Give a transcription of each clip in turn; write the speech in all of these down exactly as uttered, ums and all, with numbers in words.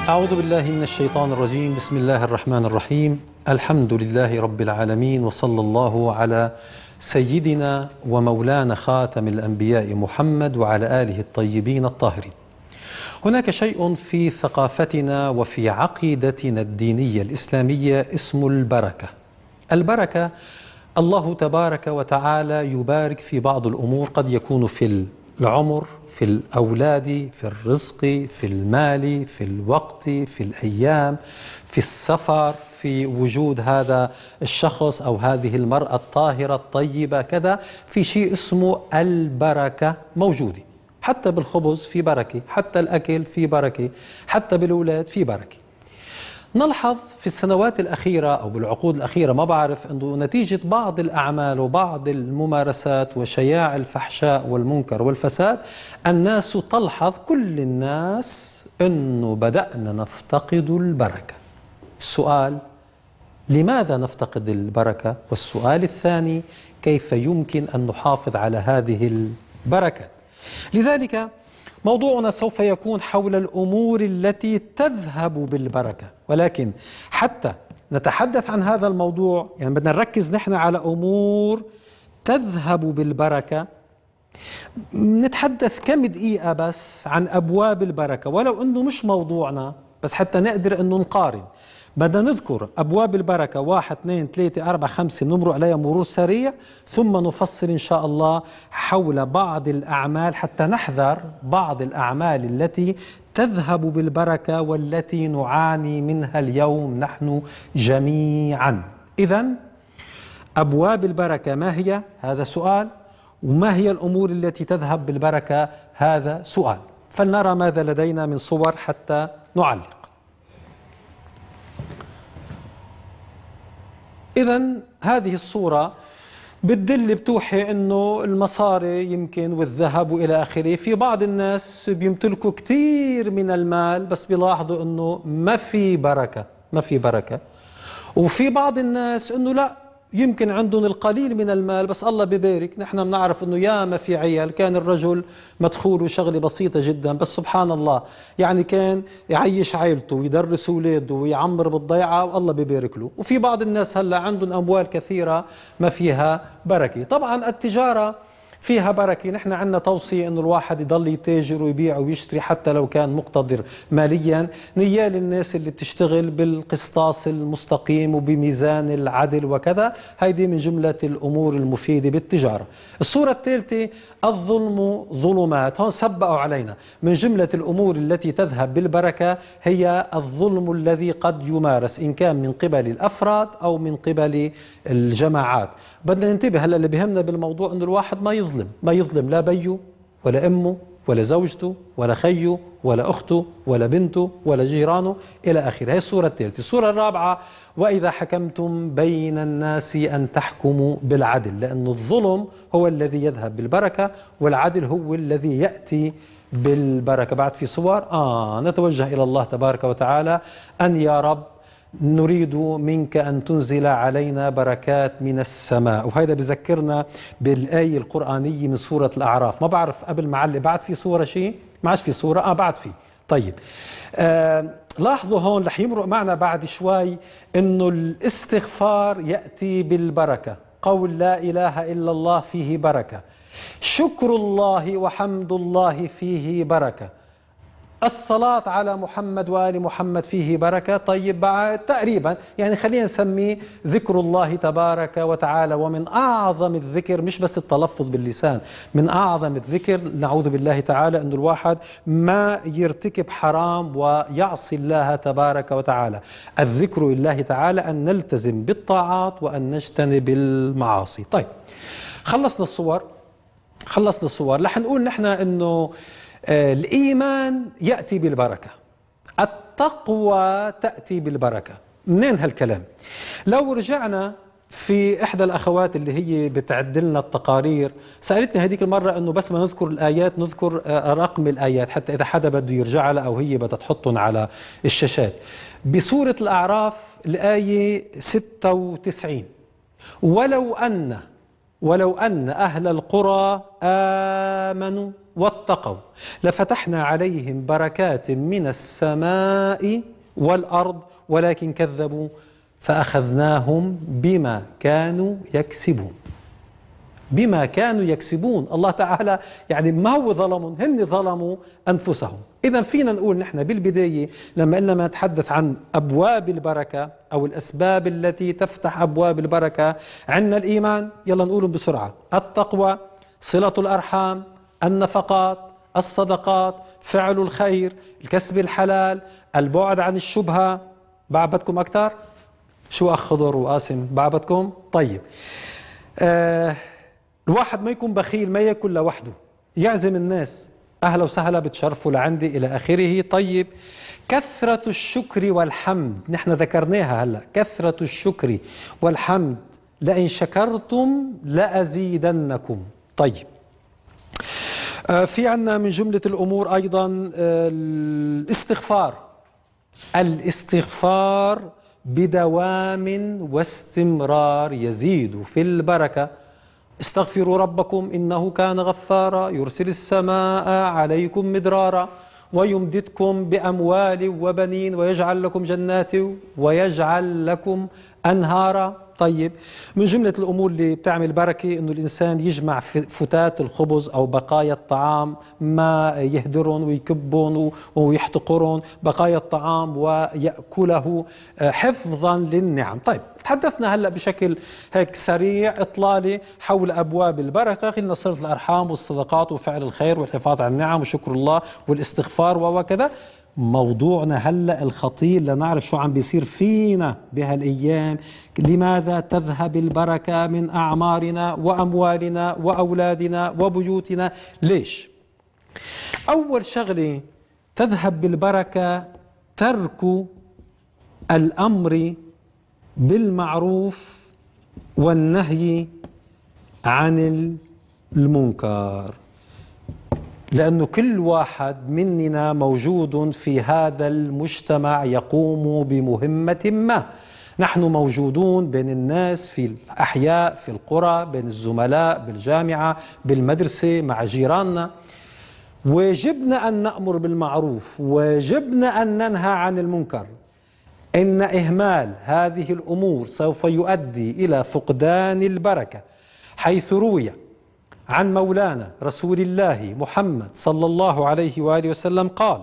أعوذ بالله من الشيطان الرجيم. بسم الله الرحمن الرحيم. الحمد لله رب العالمين، وصلى الله على سيدنا ومولانا خاتم الأنبياء محمد وعلى آله الطيبين الطاهرين. هناك شيء في ثقافتنا وفي عقيدتنا الدينية الإسلامية اسمه البركة. البركة الله تبارك وتعالى يبارك في بعض الأمور، قد يكون في العمر، في الأولاد، في الرزق، في المال، في الوقت، في الأيام، في السفر، في وجود هذا الشخص أو هذه المرأة الطاهرة الطيبة كذا، في شيء اسمه البركة موجودة. حتى بالخبز في بركة، حتى الأكل في بركة، حتى بالأولاد في بركة. نلحظ في السنوات الأخيرة أو بالعقود الأخيرة، ما بعرف، أنه نتيجة بعض الأعمال وبعض الممارسات وشياع الفحشاء والمنكر والفساد، الناس تلحظ، كل الناس، أنه بدأنا نفتقد البركة. السؤال: لماذا نفتقد البركة؟ والسؤال الثاني: كيف يمكن أن نحافظ على هذه البركة؟ لذلك موضوعنا سوف يكون حول الأمور التي تذهب بالبركة، ولكن حتى نتحدث عن هذا الموضوع يعني بدنا نركز نحن على أمور تذهب بالبركة. نتحدث كم دقيقة بس عن أبواب البركة، ولو أنه مش موضوعنا، بس حتى نقدر أنه نقارن. بدنا نذكر أبواب البركة واحد اثنين ثلاثة أربعة خمسة، نمر عليها مرور سريع، ثم نفصل إن شاء الله حول بعض الأعمال حتى نحذر بعض الأعمال التي تذهب بالبركة والتي نعاني منها اليوم نحن جميعا. إذن أبواب البركة ما هي؟ هذا سؤال. وما هي الأمور التي تذهب بالبركة؟ هذا سؤال. فلنرى ماذا لدينا من صور حتى نعلق. إذن هذه الصورة بتدل، بتوحي أنه المصاري يمكن والذهب وإلى آخره. في بعض الناس بيمتلكوا كثير من المال، بس بيلاحظوا أنه ما في بركة، ما في بركة. وفي بعض الناس أنه لا، يمكن عندهم القليل من المال بس الله ببارك. نحن بنعرف أنه ياما في عيال كان الرجل مدخوله شغلة بسيطة جدا، بس سبحان الله يعني كان يعيش عائلته ويدرس أولاده ويعمر بالضيعة والله ببارك له. وفي بعض الناس هلا عندهم أموال كثيرة ما فيها بركة. طبعا التجارة فيها بركة. نحن عندنا توصية أنه الواحد يضل يتاجر ويبيع ويشتري حتى لو كان مقتدر ماليا، نيال الناس اللي بتشتغل بالقسطاس المستقيم وبميزان العدل وكذا. هيدي من جملة الأمور المفيدة بالتجارة. الصورة الثالثة: الظلم ظلمات. هون سبقوا علينا من جملة الأمور التي تذهب بالبركة هي الظلم الذي قد يمارس، إن كان من قبل الأفراد أو من قبل الجماعات. بدنا ننتبه. هلا اللي بيهمنا بالموضوع أنه الواحد ما يظلم، ما يظلم لا بيه ولا أمه ولا زوجته ولا خيه ولا أخته ولا بنته ولا جيرانه إلى آخره. هي الصورة الثالثة. الصورة الرابعة: وإذا حكمتم بين الناس أن تحكموا بالعدل، لأن الظلم هو الذي يذهب بالبركة والعدل هو الذي يأتي بالبركة. بعد في صور آه نتوجه إلى الله تبارك وتعالى أن يا رب نريد منك أن تنزل علينا بركات من السماء. وهذا بذكرنا بالآية القرآنية من سورة الأعراف. ما بعرف قبل ما علق بعد في صورة شيء؟ ما عادش في صورة؟ آه بعد في. طيب آه لاحظوا هون رح يمرق معنا بعد شوي إنه الاستغفار يأتي بالبركة. قول لا إله إلا الله فيه بركة. شكر الله وحمد الله فيه بركة. الصلاة على محمد وآل محمد فيه بركة. طيب بعد تقريبا يعني خلينا نسميه ذكر الله تبارك وتعالى. ومن أعظم الذكر مش بس التلفظ باللسان، من أعظم الذكر نعوذ بالله تعالى أن الواحد ما يرتكب حرام ويعصي الله تبارك وتعالى. الذكر لله تعالى أن نلتزم بالطاعات وأن نجتنب المعاصي. طيب خلصنا الصور، خلصنا الصور. رح نقول نحن أنه الإيمان يأتي بالبركة، التقوى تأتي بالبركة. منين هالكلام؟ لو رجعنا في إحدى الأخوات اللي هي بتعدلنا التقارير سألتني هذيك المرة أنه بس ما نذكر الآيات نذكر رقم الآيات حتى إذا حدا بده يرجع لها أو هي بدها تحطهم على الشاشات. بسورة الأعراف الآية ستة وتسعين: ولو أن ولو أن أهل القرى آمنوا واتقوا لفتحنا عليهم بركات من السماء والأرض ولكن كذبوا فأخذناهم بما كانوا يكسبون. بما كانوا يكسبون. الله تعالى يعني ما هو ظلمهم، هن ظلموا أنفسهم. إذا فينا نقول نحن بالبداية لما قلنا ما نتحدث عن أبواب البركة أو الأسباب التي تفتح أبواب البركة، عندنا الإيمان، يلا نقولهم بسرعة: التقوى، صلة الأرحام، النفقات، الصدقات، فعل الخير، الكسب الحلال، البعد عن الشبهة. بعبدكم أكثر؟ شو أخ خضر وقاسم بعبدكم؟ طيب، آه الواحد ما يكون بخيل، ما ياكل لوحده، يعزم الناس، أهلا وسهلا بتشرفوا لعندي إلى آخره. طيب، كثرة الشكر والحمد، نحن ذكرناها هلأ، كثرة الشكر والحمد، لئن شكرتم لأزيدنكم. طيب، آه في عنا من جملة الأمور أيضا آه الاستغفار. الاستغفار بدوام واستمرار يزيد في البركة. استغفروا ربكم إنه كان غفارا يرسل السماء عليكم مدرارا ويمددكم بأموال وبنين ويجعل لكم جنات ويجعل لكم أنهارا. طيب، من جملة الأمور اللي بتعمل بركة إنه الإنسان يجمع فتات الخبز أو بقايا الطعام، ما يهدرون ويكبون ويحتقرون بقايا الطعام ويأكله حفظا للنعم. طيب، تحدثنا هلأ بشكل هيك سريع إطلالي حول أبواب البركة. قلنا صلة الأرحام والصدقات وفعل الخير والحفاظ على النعم وشكر الله والاستغفار وكذا. موضوعنا هلأ الخطير لنعرف شو عم بيصير فينا بهالأيام. لماذا تذهب البركة من أعمارنا وأموالنا وأولادنا وبيوتنا؟ ليش؟ أول شغلة تذهب بالبركة ترك الأمر بالمعروف والنهي عن المنكر، لأنه كل واحد مننا موجود في هذا المجتمع يقوم بمهمة ما. نحن موجودون بين الناس في الأحياء، في القرى، بين الزملاء بالجامعة، بالمدرسة، مع جيراننا. واجبنا أن نأمر بالمعروف، واجبنا أن ننهى عن المنكر. إن إهمال هذه الأمور سوف يؤدي إلى فقدان البركة، حيث روي عن مولانا رسول الله محمد صلى الله عليه وآله وسلم قال: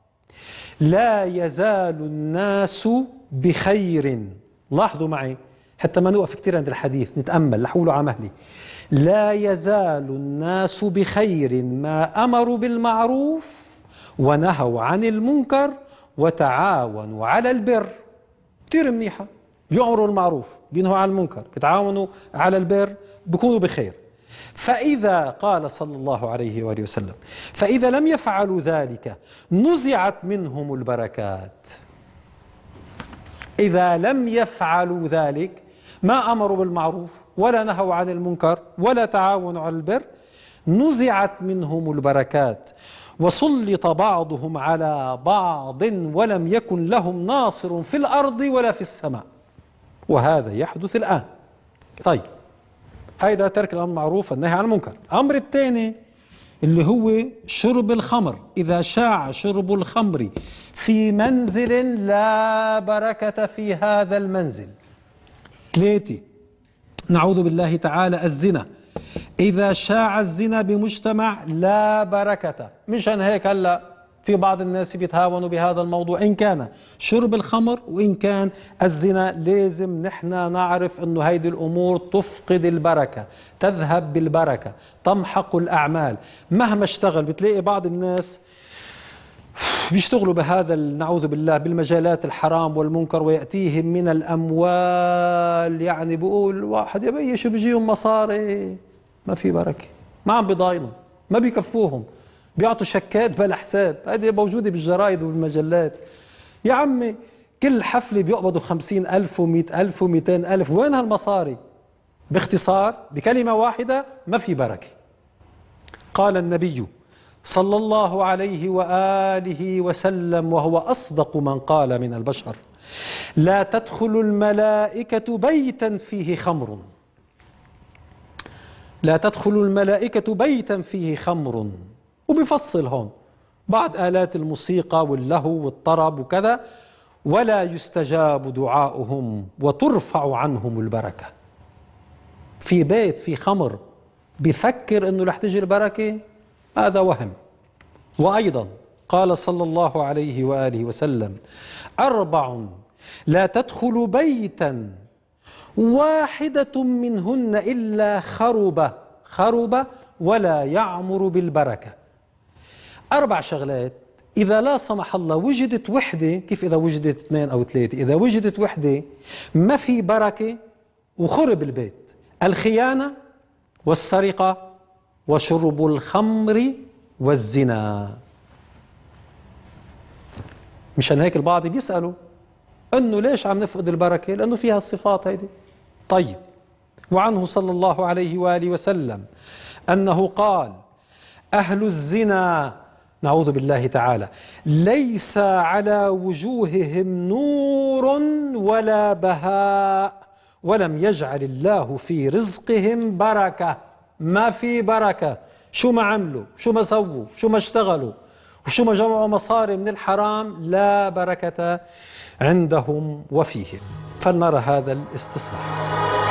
لا يزال الناس بخير. لاحظوا معي حتى ما نوقف كثير عند الحديث، نتأمل لحوله على مهلي. لا يزال الناس بخير ما أمروا بالمعروف ونهوا عن المنكر وتعاونوا على البر. كثير منيحة، بيأمروا المعروف بينهوا عن المنكر، بيتعاونوا على البر، بيكونوا بخير. فإذا قال صلى الله عليه وآله وسلم: فإذا لم يفعلوا ذلك نزعت منهم البركات. إذا لم يفعلوا ذلك، ما أمروا بالمعروف ولا نهوا عن المنكر ولا تعاونوا على البر، نزعت منهم البركات وسلط بعضهم على بعض ولم يكن لهم ناصر في الأرض ولا في السماء. وهذا يحدث الآن. طيب، هيدا ترك الأمر معروف والنهي عن المنكر. الأمر الثاني اللي هو شرب الخمر. إذا شاع شرب الخمر في منزل لا بركة في هذا المنزل. ثلاثة، نعوذ بالله تعالى، الزنا. إذا شاع الزنا بمجتمع لا بركة. مشان هيك هلا في بعض الناس بيتهاونوا بهذا الموضوع، إن كان شرب الخمر وإن كان الزنا. لازم نحن نعرف أنه هيدي الأمور تفقد البركة، تذهب بالبركة، تمحق الأعمال. مهما اشتغل بتلاقي بعض الناس بيشتغلوا بهذا نعوذ بالله بالمجالات الحرام والمنكر، ويأتيهم من الأموال، يعني بيقول واحد يا بي شو بيجيهم مصاري، ما في بركة، ما عم بيضاينوا، ما بيكفوهم، بيعطوا شكات بلا حساب. هذه موجودة بالجرائد وبالمجلات. يا عمي كل حفلة بيقبضوا خمسين ألف ومئة ألف ومئتين ألف، وين هالمصاري؟ باختصار بكلمة واحدة: ما في بركة. قال النبي صلى الله عليه وآله وسلم وهو أصدق من قال من البشر: لا تدخل الملائكة بيتا فيه خمر لا تدخل الملائكة بيتا فيه خمر، وبيفصل هون بعض آلات الموسيقى واللهو والطرب وكذا، ولا يستجاب دعاؤهم وترفع عنهم البركة. في بيت في خمر بيفكر انه رح تجي البركة، هذا وهم. وأيضا قال صلى الله عليه وآله وسلم: أربع لا تدخل بيتا واحدة منهن إلا خرب خرب ولا يعمر بالبركة. أربع شغلات إذا لا سمح الله وجدت وحدة، كيف إذا وجدت اثنين أو ثلاثة، إذا وجدت وحدة ما في بركة وخرب البيت: الخيانة والسرقة وشرب الخمر والزنا. مشان هيك البعض بيسألوا أنه ليش عم نفقد البركة؟ لأنه فيها الصفات هيدي. طيب، وعنه صلى الله عليه وآله وسلم أنه قال: أهل الزنا، نعوذ بالله تعالى، ليس على وجوههم نور ولا بهاء ولم يجعل الله في رزقهم بركة. ما في بركة، شو ما عملوا، شو ما سووا، شو ما اشتغلوا، وشو ما جمعوا مصاري من الحرام، لا بركة عندهم وفيهم. فلنرى هذا الاستصلاح.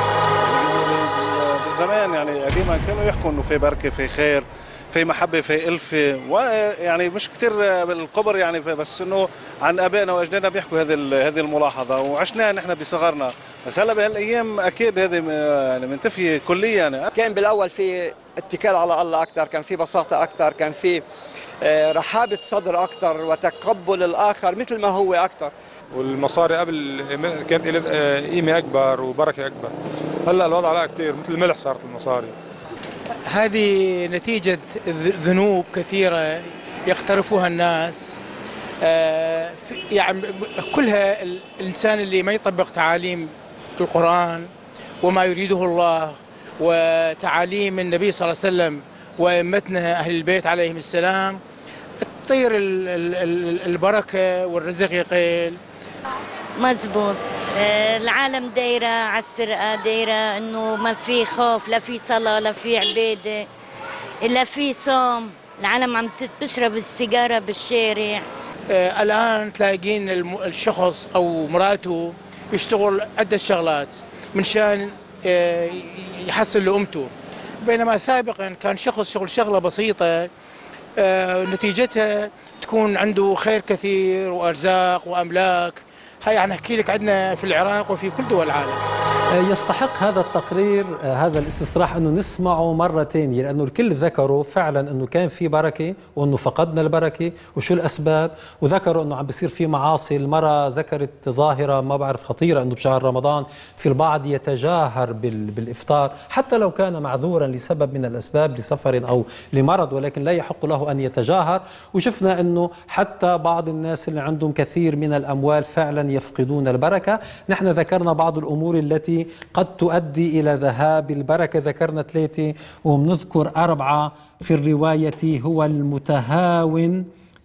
بالزمان يعني قديما كانوا يحكوا انه في بركة، في خير، في محبة، في ألفة، ويعني مش كتير بالقبر يعني، بس انه عن ابائنا واجدادنا بيحكوا هذه هذه الملاحظة وعشناها نحن بصغرنا. بس هلا بهالايام اكيد هذه يعني منتفية كليا. كان بالاول في اتكال على الله اكثر، كان في بساطة اكثر، كان في رحابة صدر اكثر وتقبل الاخر مثل ما هو اكثر. والمصاري قبل كانت لها قيمة اكبر وبركة اكبر. هلا الوضع لا كثير، مثل الملح صارت المصاري. هذه نتيجة ذنوب كثيرة يقترفوها الناس، يعني كلها الإنسان اللي ما يطبق تعاليم القرآن وما يريده الله وتعاليم النبي صلى الله عليه وسلم وأئمتنا أهل البيت عليهم السلام، تطير البركة والرزق يقل. مزبوط. العالم دايرة على السرقة، دايرة انه ما في خوف، لا في صلاة، لا في عبادة، لا في صوم. العالم عم تشرب السيجارة بالشارع. آه الآن تلاقين الشخص أو مراته يشتغل عدة شغلات من شان آه يحصل لأمته، بينما سابقا كان شخص شغل شغلة بسيطة آه نتيجتها تكون عنده خير كثير وأرزاق وأملاك. هاي يعني احكي لك عندنا في العراق وفي كل دول العالم. يستحق هذا التقرير، هذا الاستصلاح، انه نسمعه مرة ثانية، لانه الكل ذكروا فعلا انه كان في بركة وانه فقدنا البركة وشو الاسباب، وذكروا انه عم بيصير في معاصي. المرة ذكرت ظاهرة ما بعرف خطيرة، انه بشهر رمضان في البعض يتجاهر بالافطار حتى لو كان معذورا لسبب من الاسباب، لسفر او لمرض، ولكن لا يحق له ان يتجاهر. وشفنا انه حتى بعض الناس اللي عندهم كثير من الاموال فعلا يفقدون البركة. نحن ذكرنا بعض الأمور التي قد تؤدي إلى ذهاب البركة، ذكرنا ثلاثة وبنذكر أربعة في الرواية. هو المتهاون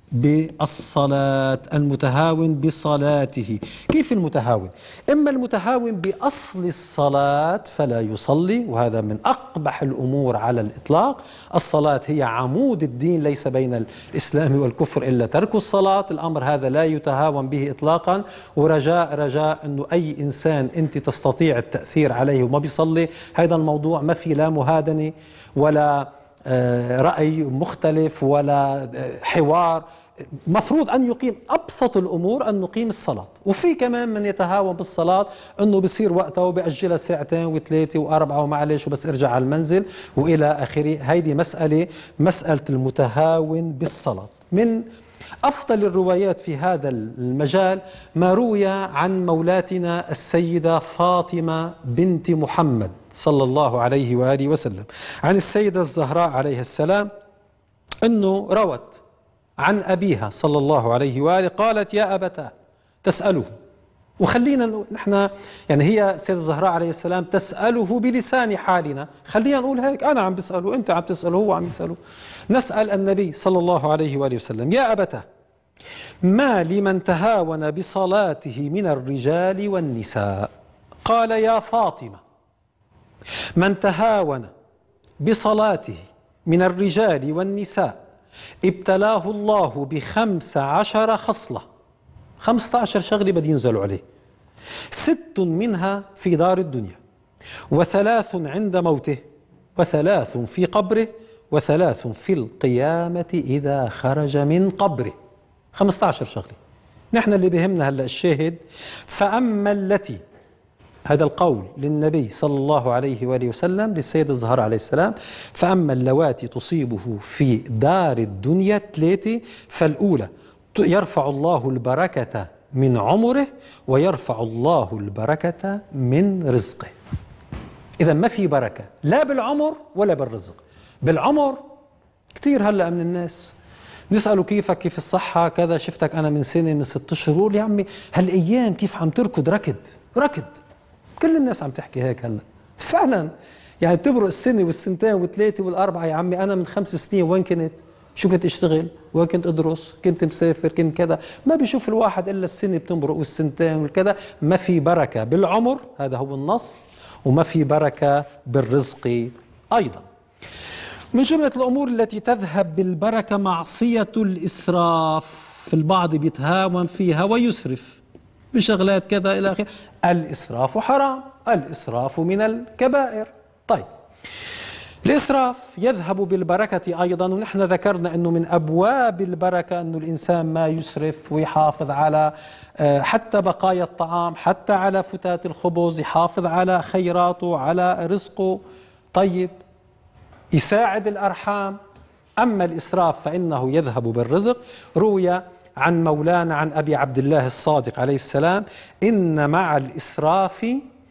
بالصلاة، المتهاون بصلاته. كيف المتهاون؟ إما المتهاون بأصل الصلاة فلا يصلي، وهذا من أقبح الأمور على الإطلاق. الصلاة هي عمود الدين، ليس بين الإسلام والكفر إلا ترك الصلاة. الأمر هذا لا يتهاون به إطلاقا، ورجاء رجاء أنه أي إنسان أنت تستطيع التأثير عليه وما بيصلي، هذا الموضوع ما في لا مهادنة ولا رأي مختلف ولا حوار. مفروض أن يقيم أبسط الأمور، أن نقيم الصلاة. وفي كمان من يتهاون بالصلاة أنه بصير وقتها وبأجلها ساعتين وثلاثة وأربعة ومعلش وبس ارجع على المنزل وإلى آخره. هيدي مسألة مسألة المتهاون بالصلاة. من أفضل الروايات في هذا المجال ما روي عن مولاتنا السيدة فاطمة بنت محمد صلى الله عليه وآله وسلم عن السيدة الزهراء عليه السلام، أنه روت عن أبيها صلى الله عليه وآله قالت: يا أبتاه تسأله. وخلينا نحن يعني هي السيدة الزهراء عليه السلام تسأله بلسان حالنا، خلينا نقول هيك: أنا عم بسأله، أنت عم تسأله، هو عم يسأله. نسأل النبي صلى الله عليه وآله وسلم: يا أبتاه ما لمن تهاون بصلاته من الرجال والنساء؟ قال: يا فاطمة من تهاون بصلاته من الرجال والنساء ابتلاه الله بخمس عشر خصلة، خمسة عشر شغلة بدي ينزلوا عليه، ست منها في دار الدنيا، وثلاث عند موته، وثلاث في قبره، وثلاث في القيامة إذا خرج من قبره. خمسة عشر شغلة. نحن اللي بهمنا هلأ الشاهد. فأما التي، هذا القول للنبي صلى الله عليه وآله وسلم للسيد الزهراء عليه السلام، فأما اللواتي تصيبه في دار الدنيا ثلاثة، فالأولى يرفع الله البركة من عمره، ويرفع الله البركة من رزقه. إذا ما في بركة لا بالعمر ولا بالرزق. بالعمر كثير هلأ من الناس نسأله كيفك، كيف الصحة، كذا، شفتك أنا من سنة من ست أشهر، بقول يا عمي هالأيام كيف عم تركض ركض ركض. كل الناس عم تحكي هيك هلا فعلا، يعني بتبرق السنة والسنتين والثلاثة والأربعة. يا عمي أنا من خمس سنين وين كنت؟ شو كنت أشتغل؟ وين كنت أدرس؟ كنت مسافر؟ كنت كذا. ما بيشوف الواحد إلا السنة بتمرق والسنتين والكذا. ما في بركة بالعمر، هذا هو النص، وما في بركة بالرزق أيضا. من جملة الأمور التي تذهب بالبركة معصية الإسراف. في البعض بيتهاون فيها ويسرف بشغلات كذا إلى آخره. الإسراف حرام، الإسراف من الكبائر. طيب، الإسراف يذهب بالبركة أيضا، ونحن ذكرنا أنه من أبواب البركة أنه الإنسان ما يسرف ويحافظ على حتى بقايا الطعام، حتى على فتات الخبز، يحافظ على خيراته، على رزقه. طيب، يساعد الأرحام. أما الإسراف فإنه يذهب بالرزق. روي عن مولانا عن أبي عبد الله الصادق عليه السلام: إن مع الإسراف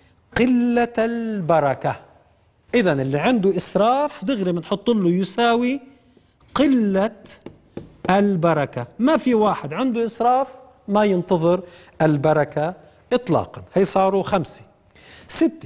قلة البركة. إذن اللي عنده إسراف دغري بنحط له يساوي قلة البركة. ما في واحد عنده إسراف ما ينتظر البركة إطلاقا. هي صاروا خمسة. ستة،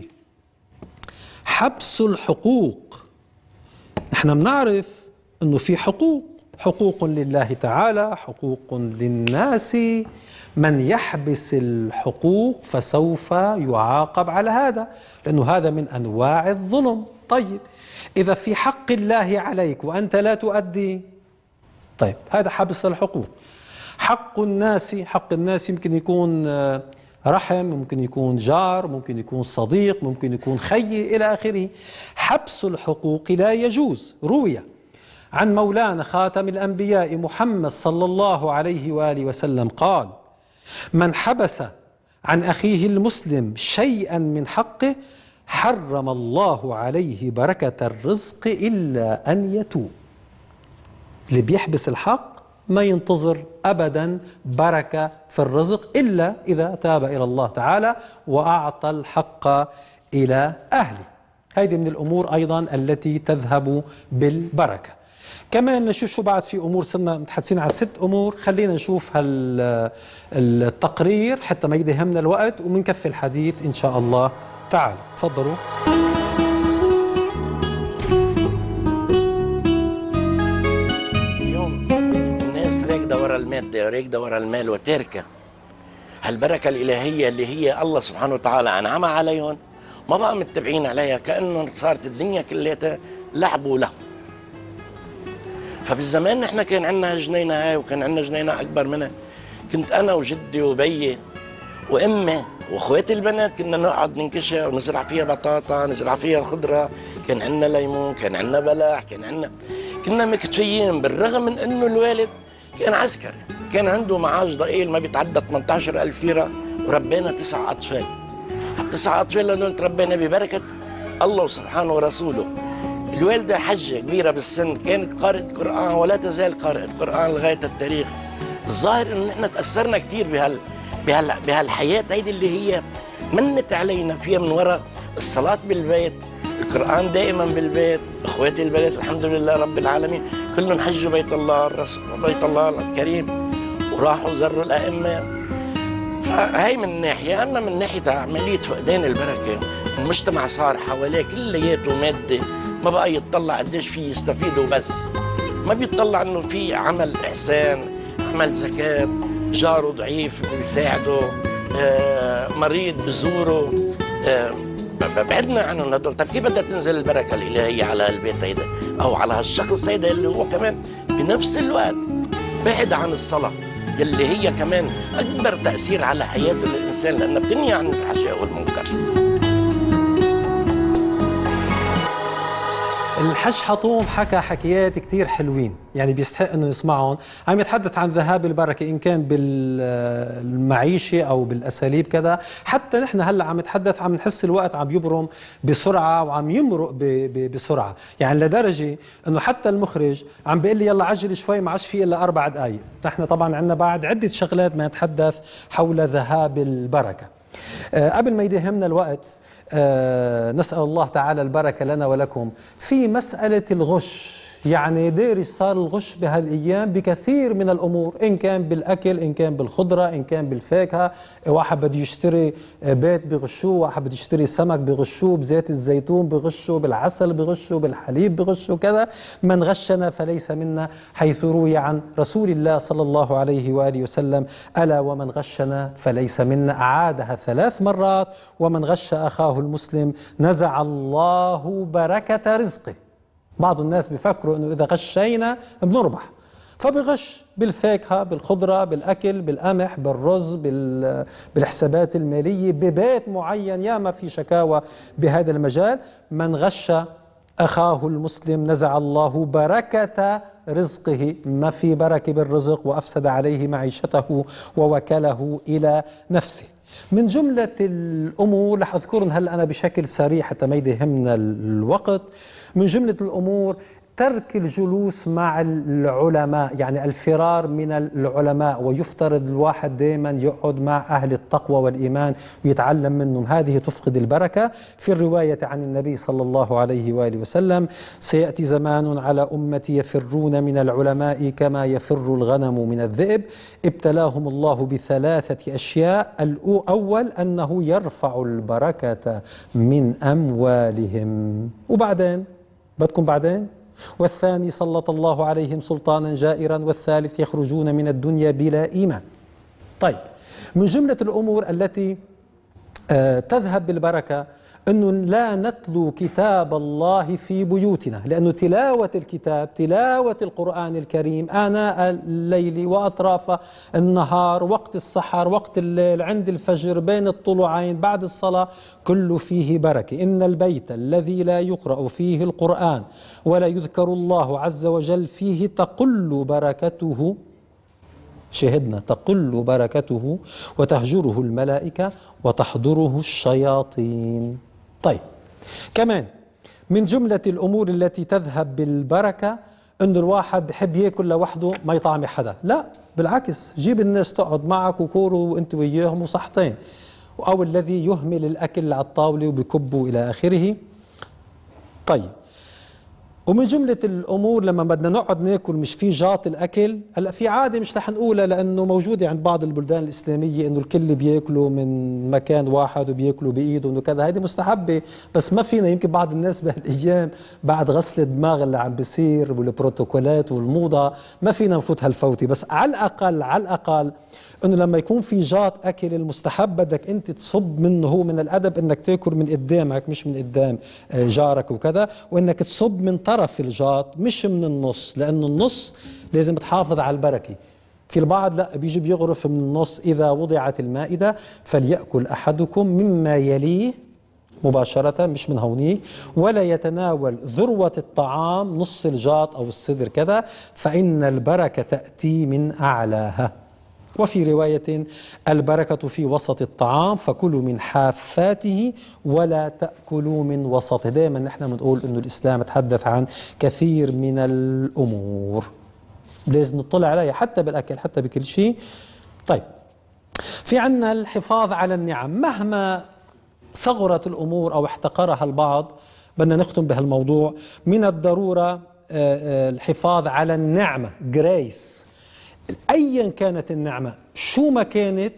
حبس الحقوق. نحن بنعرف أنه في حقوق، حقوق لله تعالى، حقوق للناس. من يحبس الحقوق فسوف يعاقب على هذا، لأنه هذا من أنواع الظلم. طيب، إذا في حق الله عليك وأنت لا تؤدي، طيب هذا حبس الحقوق. حق الناس، حق الناس يمكن يكون رحم، ممكن يكون جار، ممكن يكون صديق، ممكن يكون خي إلى آخره. حبس الحقوق لا يجوز. روي عن مولانا خاتم الأنبياء محمد صلى الله عليه وآله وسلم قال: من حبس عن أخيه المسلم شيئا من حقه حرم الله عليه بركة الرزق إلا أن يتوب. اللي بيحبس الحق ما ينتظر أبدا بركة في الرزق إلا إذا تاب إلى الله تعالى وأعطى الحق إلى أهله. هذه من الأمور أيضا التي تذهب بالبركة. كمان نشوف شو بعد في أمور. صرنا متحدثين عن ست أمور، خلينا نشوف التقرير حتى ما يدهمنا الوقت ومنكفي الحديث إن شاء الله تعالى. تفضلوا. اليوم الناس راكدة ورا المادة، راكدة ورا المال وتاركة هالبركة الإلهية اللي هي الله سبحانه وتعالى أنعمها عليهم، ما بقى متبعين عليها، كأنه صارت الدنيا كلها لعب وله. فبالزمان نحن كان عندنا جنينة هاي وكان عندنا جنينة أكبر منها. كنت أنا وجدي وبيي وأمي وأخواتي البنات كنا نقعد ننكشها ونزرع فيها بطاطا، نزرع فيها خضرة، كان عندنا ليمون، كان عندنا بلح، كان عندنا، كنا مكتفيين. بالرغم من إنه الوالد كان عسكري، كان عنده معاش ضئيل ما بيتعدى ثمانية عشر ألف ليرة، وربينا تسع أطفال. هالتسع أطفال هذول تربينا ببركة الله سبحانه ورسوله. الوالدة حجة كبيرة بالسن، كانت قارئة قرآن ولا تزال قارئة قرآن لغاية التاريخ. الظاهر انه نحن تأثرنا كثير بهال بهال بهالحياة هيدي اللي هي منت علينا فيها من وراء الصلاة بالبيت، القرآن دائما بالبيت. اخواتي البنات الحمد لله رب العالمين كلهم حجوا بيت الله الرسول بيت الله الكريم وراحوا زروا الأئمة. هاي من ناحية. أما من ناحية عملية فقدان البركة، المجتمع صار حواليه كلياته مادة، ما بقى يتطلع قديش فيه يستفيد وبس، ما بيتطلع انه في عمل احسان، عمل زكاة، جاره ضعيف بيساعده، آه مريض بزوره، آه بعدنا عنهم هدول. طيب كيف بدها تنزل البركه الالهيه على البيت هيدا او على هالشخص هيدا اللي هو كمان بنفس الوقت بعد عن الصلاه اللي هي كمان اكبر تاثير على حياه الانسان لانها بتنهي عن الفحشاء والمنكر. الحج حطوم حكى حكيات كتير حلوين، يعني بيستحق انه يسمعهم. عم يتحدث عن ذهاب البركه ان كان بالمعيشه او بالاساليب كذا. حتى نحن هلا عم نتحدث عم نحس الوقت عم يبرم بسرعه وعم يمرق بسرعه، يعني لدرجه انه حتى المخرج عم بيقول لي يلا عجل شوي ما عادش في الا اربع دقائق. نحن طبعا عندنا بعد عده شغلات ما نتحدث حول ذهاب البركه. أه قبل ما يدهمنا الوقت أه نسأل الله تعالى البركة لنا ولكم في مسألة الغش. يعني دير صار الغش بهالايام بكثير من الامور، ان كان بالاكل، ان كان بالخضره، ان كان بالفاكهه. واحد بده يشتري بيت بغشوه، واحد بده يشتري سمك بغشوه، بزيت الزيتون بغشوه، بالعسل بغشوه، بالحليب بغشوه كذا. من غشنا فليس منا، حيث روي عن رسول الله صلى الله عليه واله وسلم: الا ومن غشنا فليس منا. اعادها ثلاث مرات: ومن غش اخاه المسلم نزع الله بركه رزقه. بعض الناس بيفكروا انه اذا غشينا بنربح، فبغش بالفاكهه، بالخضره، بالاكل، بالقمح، بالرز، بالحسابات الماليه، ببيت معين. ياما في شكاوى بهذا المجال. من غش اخاه المسلم نزع الله بركه رزقه. ما في بركه بالرزق، وافسد عليه معيشته ووكله الى نفسه. من جمله الامور رح اذكرهم هلا انا بشكل سريع حتى ما يدهمنا الوقت. من جملة الأمور ترك الجلوس مع العلماء، يعني الفرار من العلماء، ويفترض الواحد دائما يقعد مع أهل التقوى والإيمان ويتعلم منهم. هذه تفقد البركة. في الرواية عن النبي صلى الله عليه وآله وسلم: سيأتي زمان على أمتي يفرون من العلماء كما يفر الغنم من الذئب. ابتلاهم الله بثلاثة أشياء: الأول أنه يرفع البركة من أموالهم، وبعدين بدكم بعدين، والثاني سلط الله عليهم سلطانا جائرا، والثالث يخرجون من الدنيا بلا إيمان. طيب، من جملة الأمور التي آه تذهب بالبركة أنه لا نتلو كتاب الله في بيوتنا، لأنه تلاوة الكتاب، تلاوة القرآن الكريم آناء الليل وأطراف النهار، وقت السحر، وقت الليل، عند الفجر، بين الطلوعين، بعد الصلاة، كل فيه بركة. إن البيت الذي لا يقرأ فيه القرآن ولا يذكر الله عز وجل فيه تقل بركته، شهدنا، تقل بركته، وتهجره الملائكة وتحضره الشياطين. طيب، كمان من جملة الأمور التي تذهب بالبركة أن الواحد بحب يأكل لوحده ما يطعم حدا. لا، بالعكس، جيب الناس تقعد معك وكوروا وانت وياهم وصحتين. أو الذي يهمل الأكل على الطاولة وبكبه إلى آخره. طيب، ومن جملة الأمور لما بدنا نقعد ناكل مش في جاط الأكل. هلا في عادة مش رح نقولها لأنه موجودة عند بعض البلدان الإسلامية إنه الكل بياكلوا من مكان واحد وبياكلوا بإيدهم وكذا. هذه مستحبة، بس ما فينا. يمكن بعض الناس بهالأيام بعد غسل الدماغ اللي عم بيصير والبروتوكولات والموضة ما فينا نفوت هالفوتة. بس على الأقل على الأقل انه لما يكون في جاط اكل المستحب بدك انت تصب منه. هو من الادب انك تاكل من قدامك مش من قدام جارك وكذا، وانك تصب من طرف الجاط مش من النص، لانه النص لازم تحافظ على البركه. في البعض لا، بيجي بيغرف من النص. اذا وضعت المائده فليأكل احدكم مما يليه مباشرة، مش من هونيك، ولا يتناول ذروة الطعام نص الجاط او الصدر كذا، فان البركه تأتي من اعلاها. وفي رواية: البركة في وسط الطعام، فكلوا من حافاته ولا تأكلوا من وسطه. دائما نحن بنقول انه الاسلام تحدث عن كثير من الامور لازم نطلع عليها، حتى بالاكل حتى بكل شيء. طيب، في عنا الحفاظ على النعم مهما صغرت الامور او احتقرها البعض. بدنا نختم بهالموضوع. من الضرورة الحفاظ على النعمة، جريس، أيا كانت النعمة شو ما كانت،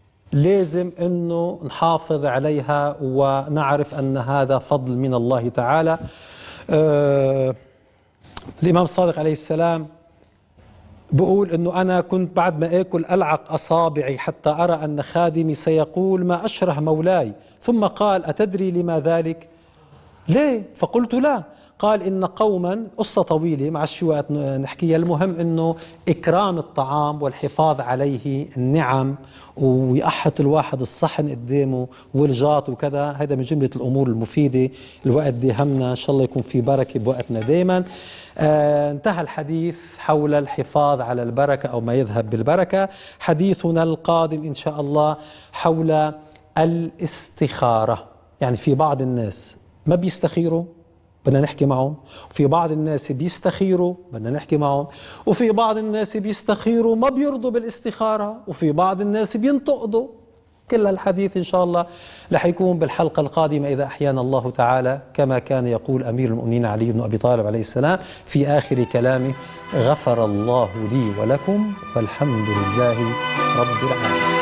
لازم أنه نحافظ عليها ونعرف أن هذا فضل من الله تعالى. آه الإمام الصادق عليه السلام بقول انه انا كنت بعد ما اكل العق اصابعي حتى ارى ان خادمي سيقول ما اشره مولاي، ثم قال اتدري لما ذلك؟ ليه؟ فقلت لا. قال إن قوما، قصة طويلة مع شوية نحكيها، المهم أنه إكرام الطعام والحفاظ عليه، النعم، ويقحط الواحد الصحن قدامه والجاط وكذا، هذا من جملة الأمور المفيدة. الوقت دي همنا، إن شاء الله يكون في بركة بوقتنا دائما. آه انتهى الحديث حول الحفاظ على البركة أو ما يذهب بالبركة. حديثنا القادم إن شاء الله حول الاستخارة. يعني في بعض الناس ما بيستخيروا، بدنا نحكي معهم، وفي بعض الناس بيستخيروا بدنا نحكي معهم، وفي بعض الناس بيستخيروا ما بيرضوا بالاستخارة، وفي بعض الناس بينتقدوا. كل الحديث إن شاء الله رح يكون بالحلقة القادمة إذا أحيانا الله تعالى، كما كان يقول أمير المؤمنين علي بن أبي طالب عليه السلام في آخر كلامه: غفر الله لي ولكم والحمد لله رب العالمين.